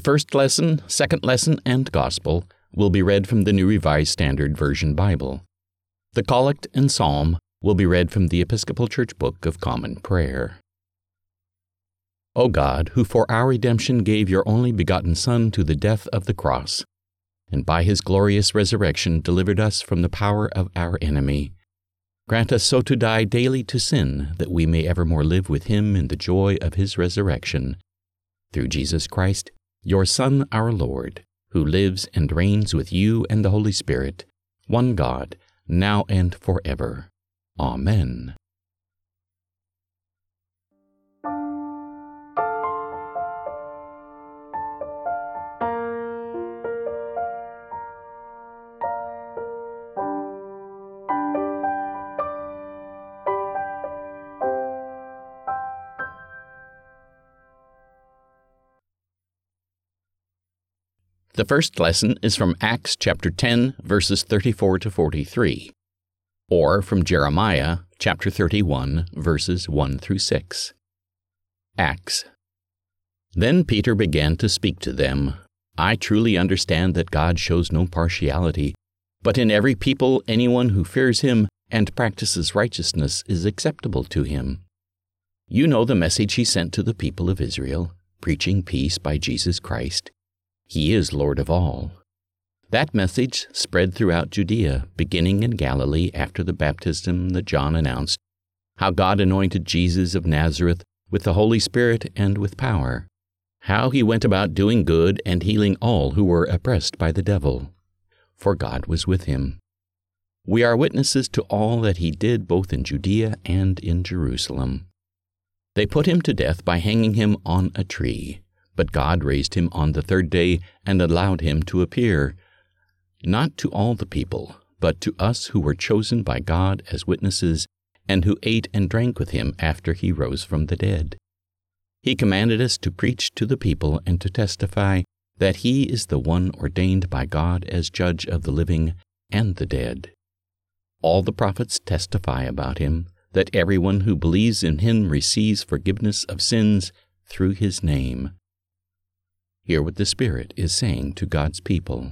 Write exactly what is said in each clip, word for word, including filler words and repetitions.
first lesson, second lesson, and gospel will be read from the New Revised Standard Version Bible. The collect and psalm will be read from the Episcopal Church Book of Common Prayer. O God, who for our redemption gave your only begotten Son to the death of the cross, and by his glorious resurrection delivered us from the power of our enemy, grant us so to die daily to sin that we may evermore live with him in the joy of his resurrection. Through Jesus Christ, your Son, our Lord, who lives and reigns with you and the Holy Spirit, one God, now and forever. Amen. The first lesson is from Acts chapter ten, verses thirty-four to forty-three, or from Jeremiah chapter thirty-one, verses one through six. Acts. Then Peter began to speak to them. I truly understand that God shows no partiality, but in every people anyone who fears him and practices righteousness is acceptable to him. You know the message he sent to the people of Israel, preaching peace by Jesus Christ. He is Lord of all. That message spread throughout Judea, beginning in Galilee after the baptism that John announced, how God anointed Jesus of Nazareth with the Holy Spirit and with power, how he went about doing good and healing all who were oppressed by the devil, for God was with him. We are witnesses to all that he did both in Judea and in Jerusalem. They put him to death by hanging him on a tree. But God raised him on the third day and allowed him to appear, not to all the people, but to us who were chosen by God as witnesses and who ate and drank with him after he rose from the dead. He commanded us to preach to the people and to testify that he is the one ordained by God as judge of the living and the dead. All the prophets testify about him, that everyone who believes in him receives forgiveness of sins through his name. Hear what the Spirit is saying to God's people.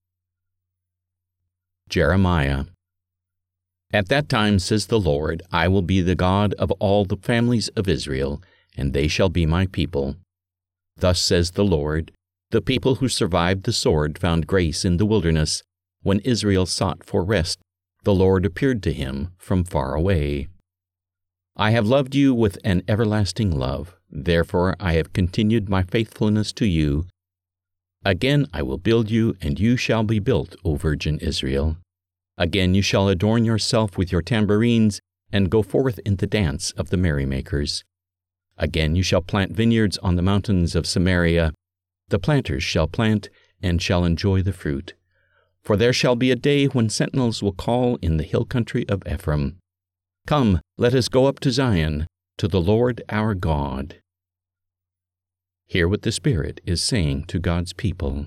Jeremiah. At that time, says the Lord, I will be the God of all the families of Israel, and they shall be my people. Thus says the Lord, the people who survived the sword found grace in the wilderness. When Israel sought for rest, the Lord appeared to him from far away. I have loved you with an everlasting love. Therefore I have continued my faithfulness to you. Again I will build you, and you shall be built, O Virgin Israel. Again you shall adorn yourself with your tambourines, and go forth in the dance of the merrymakers. Again you shall plant vineyards on the mountains of Samaria. The planters shall plant, and shall enjoy the fruit. For there shall be a day when sentinels will call in the hill country of Ephraim. Come, let us go up to Zion, to the Lord our God. Hear what the Spirit is saying to God's people.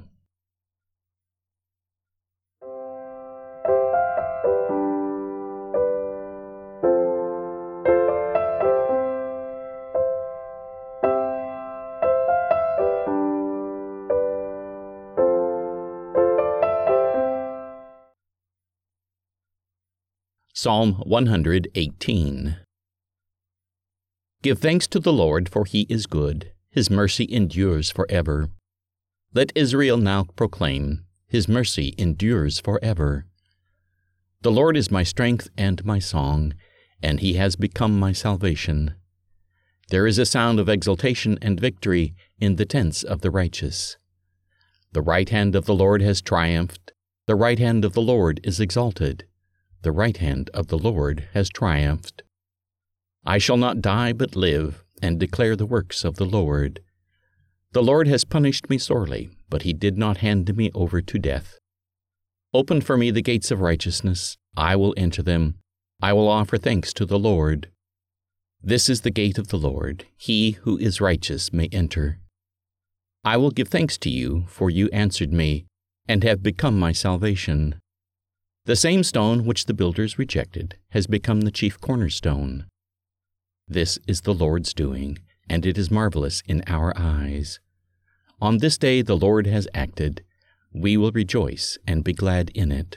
Psalm one hundred eighteen. Give thanks to the Lord, for he is good. His mercy endures forever. Let Israel now proclaim, his mercy endures forever. The Lord is my strength and my song, and he has become my salvation. There is a sound of exultation and victory in the tents of the righteous. The right hand of the Lord has triumphed. The right hand of the Lord is exalted. The right hand of the Lord has triumphed. I shall not die but live, and declare the works of the Lord. The Lord has punished me sorely, but he did not hand me over to death. Open for me the gates of righteousness. I will enter them. I will offer thanks to the Lord. This is the gate of the Lord. He who is righteous may enter. I will give thanks to you, for you answered me, and have become my salvation. The same stone which the builders rejected has become the chief cornerstone. This is the Lord's doing, and it is marvelous in our eyes. On this day the Lord has acted. We will rejoice and be glad in it.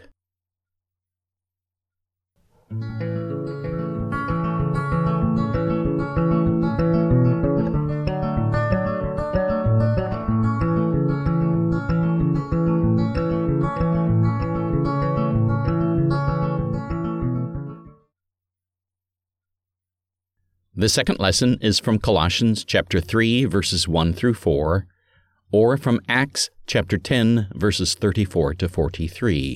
The second lesson is from Colossians chapter three, verses one through four, or from Acts chapter ten, verses thirty-four to forty-three.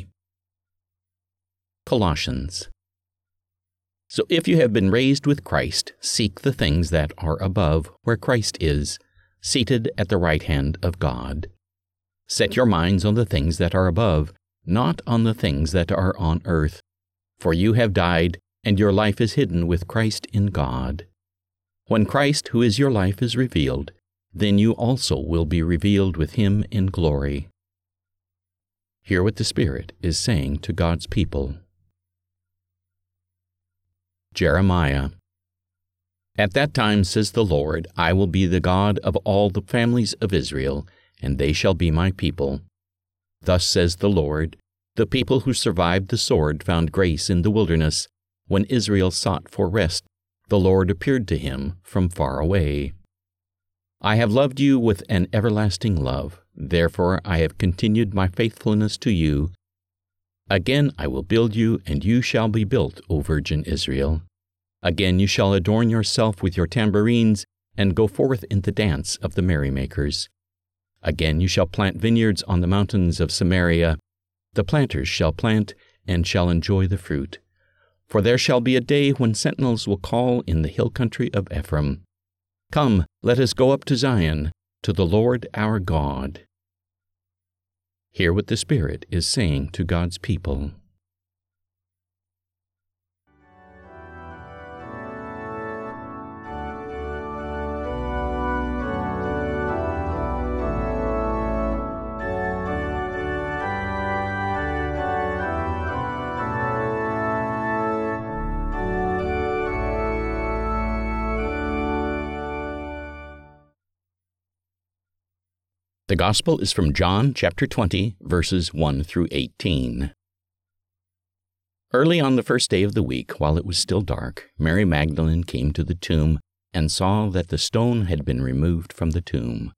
Colossians. So if you have been raised with Christ, seek the things that are above, where Christ is, seated at the right hand of God. Set your minds on the things that are above, not on the things that are on earth. For you have died, and your life is hidden with Christ in God. When Christ, who is your life, is revealed, then you also will be revealed with him in glory. Hear what the Spirit is saying to God's people. Jeremiah. At that time, says the Lord, I will be the God of all the families of Israel, and they shall be my people. Thus says the Lord, the people who survived the sword found grace in the wilderness. When Israel sought for rest, the Lord appeared to him from far away. I have loved you with an everlasting love, therefore I have continued my faithfulness to you. Again I will build you, and you shall be built, O Virgin Israel. Again you shall adorn yourself with your tambourines, and go forth in the dance of the merrymakers. Again you shall plant vineyards on the mountains of Samaria. The planters shall plant, and shall enjoy the fruit. For there shall be a day when sentinels will call in the hill country of Ephraim, Come, let us go up to Zion, to the Lord our God. Hear what the Spirit is saying to God's people. The Gospel is from John chapter twenty, verses one through eighteen. Early on the first day of the week, while it was still dark, Mary Magdalene came to the tomb and saw that the stone had been removed from the tomb.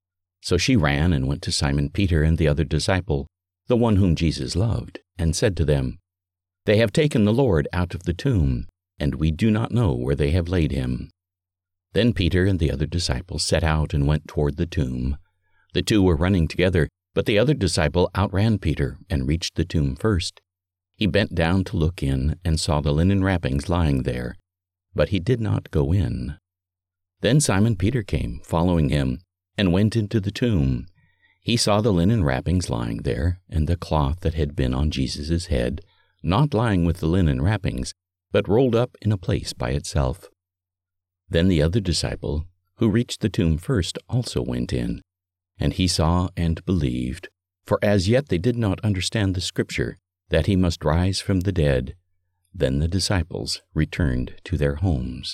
So she ran and went to Simon Peter and the other disciple, the one whom Jesus loved, and said to them, They have taken the Lord out of the tomb, and we do not know where they have laid him. Then Peter and the other disciple set out and went toward the tomb. The two were running together, but the other disciple outran Peter and reached the tomb first. He bent down to look in and saw the linen wrappings lying there, but he did not go in. Then Simon Peter came, following him, and went into the tomb. He saw the linen wrappings lying there, and the cloth that had been on Jesus' head, not lying with the linen wrappings, but rolled up in a place by itself. Then the other disciple, who reached the tomb first, also went in. And he saw and believed, for as yet they did not understand the Scripture, that he must rise from the dead. Then the disciples returned to their homes.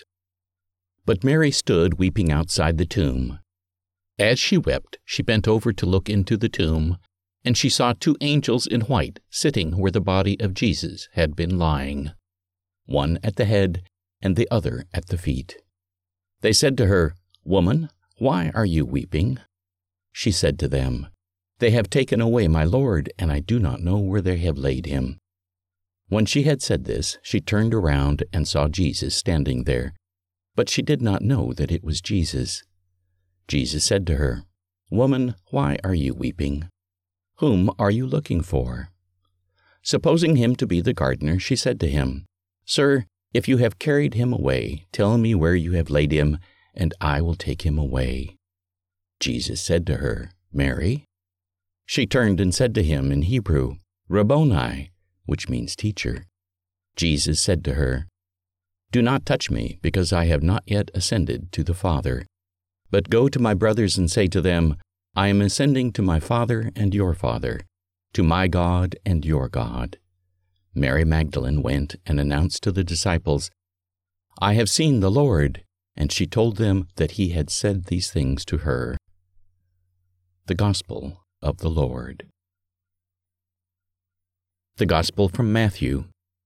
But Mary stood weeping outside the tomb. As she wept, she bent over to look into the tomb, and she saw two angels in white sitting where the body of Jesus had been lying, one at the head and the other at the feet. They said to her, Woman, why are you weeping? She said to them, They have taken away my Lord, and I do not know where they have laid him. When she had said this, she turned around and saw Jesus standing there, but she did not know that it was Jesus. Jesus said to her, Woman, why are you weeping? Whom are you looking for? Supposing him to be the gardener, she said to him, Sir, if you have carried him away, tell me where you have laid him, and I will take him away. Jesus said to her, Mary. She turned and said to him in Hebrew, Rabboni, which means teacher. Jesus said to her, Do not touch me, because I have not yet ascended to the Father. But go to my brothers and say to them, I am ascending to my Father and your Father, to my God and your God. Mary Magdalene went and announced to the disciples, I have seen the Lord, and she told them that he had said these things to her. The Gospel of the Lord. The Gospel from Matthew.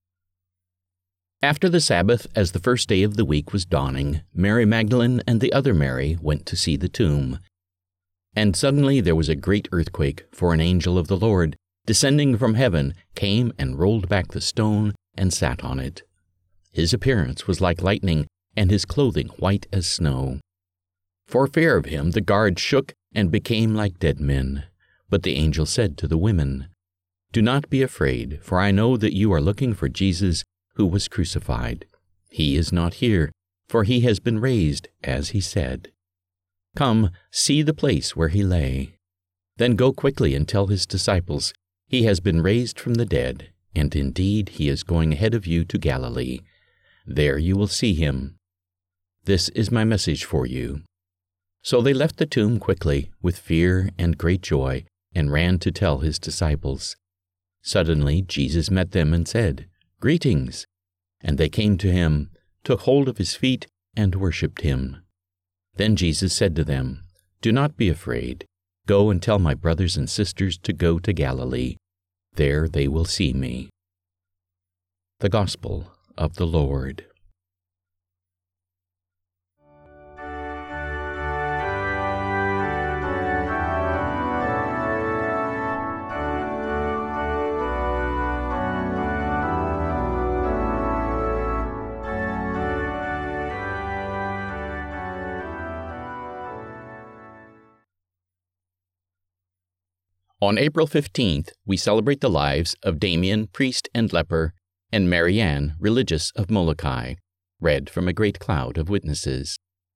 After the Sabbath, as the first day of the week was dawning, Mary Magdalene and the other Mary went to see the tomb. And suddenly there was a great earthquake, for an angel of the Lord, descending from heaven, came and rolled back the stone and sat on it. His appearance was like lightning, and his clothing white as snow. For fear of him the guards shook and became like dead men. But the angel said to the women, "Do not be afraid, for I know that you are looking for Jesus, who was crucified. He is not here, for he has been raised, as he said. Come, see the place where he lay. Then go quickly and tell his disciples, he has been raised from the dead, and indeed he is going ahead of you to Galilee. There you will see him. This is my message for you." So they left the tomb quickly, with fear and great joy, and ran to tell his disciples. Suddenly Jesus met them and said, "Greetings." And they came to him, took hold of his feet, and worshipped him. Then Jesus said to them, "Do not be afraid. Go and tell my brothers and sisters to go to Galilee. There they will see me." The Gospel of the Lord. On April fifteenth, we celebrate the lives of Damien, priest and leper, and Marianne, religious of Molokai, read from a great cloud of witnesses.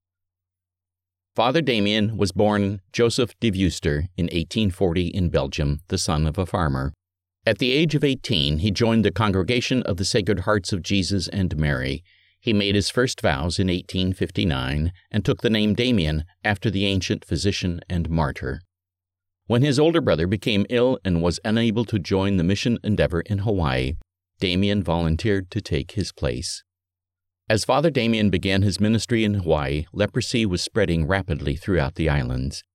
Father Damien was born Joseph de Veuster in eighteen forty in Belgium, the son of a farmer. At the age of eighteen, he joined the Congregation of the Sacred Hearts of Jesus and Mary. He made his first vows in eighteen fifty-nine and took the name Damien after the ancient physician and martyr. When his older brother became ill and was unable to join the mission endeavor in Hawaii, Damien volunteered to take his place. As Father Damien began his ministry in Hawaii, leprosy was spreading rapidly throughout the islands.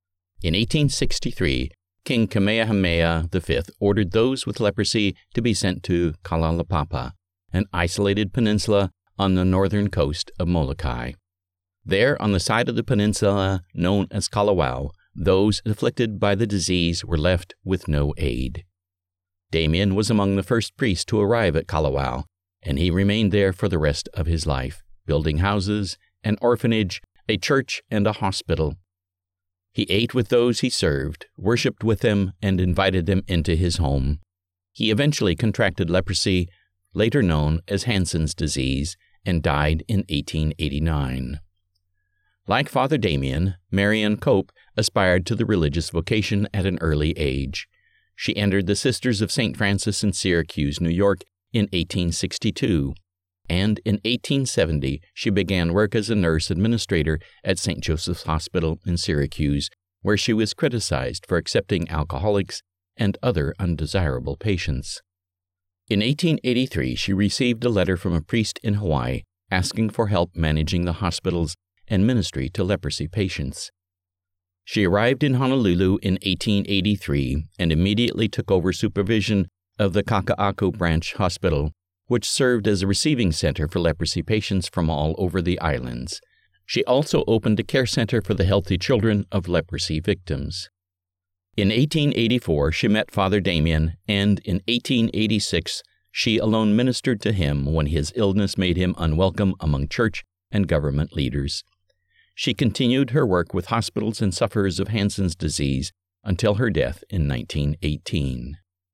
In eighteen sixty-three, King Kamehameha the Fifth ordered those with leprosy to be sent to Kalaupapa, an isolated peninsula on the northern coast of Molokai. There, on the side of the peninsula known as Kalawao, those afflicted by the disease were left with no aid. Damien was among the first priests to arrive at Kalawao, and he remained there for the rest of his life, building houses, an orphanage, a church, and a hospital. He ate with those he served, worshipped with them, and invited them into his home. He eventually contracted leprosy, later known as Hansen's disease, and died in eighteen eighty-nine. Like Father Damien, Marianne Cope aspired to the religious vocation at an early age. She entered the Sisters of Saint Francis in Syracuse, New York, in eighteen sixty-two, and in eighteen seventy she began work as a nurse administrator at Saint Joseph's Hospital in Syracuse, where she was criticized for accepting alcoholics and other undesirable patients. In eighteen eighty-three, she received a letter from a priest in Hawaii asking for help managing the hospitals and ministry to leprosy patients. She arrived in Honolulu in eighteen eighty-three and immediately took over supervision of the Kaka'ako Branch Hospital, which served as a receiving center for leprosy patients from all over the islands. She also opened a care center for the healthy children of leprosy victims. In eighteen eighty-four, she met Father Damien, and in eighteen eighty-six, she alone ministered to him when his illness made him unwelcome among church and government leaders. She continued her work with hospitals and sufferers of Hansen's disease until her death in nineteen eighteen.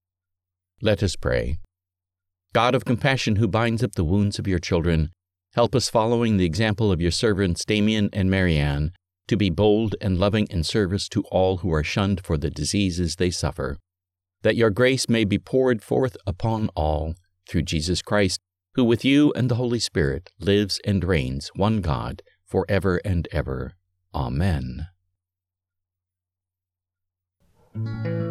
Let us pray. God of compassion, who binds up the wounds of your children, help us, following the example of your servants Damien and Marianne, to be bold and loving in service to all who are shunned for the diseases they suffer, that your grace may be poured forth upon all, through Jesus Christ, who with you and the Holy Spirit lives and reigns, one God, forever and ever. Amen.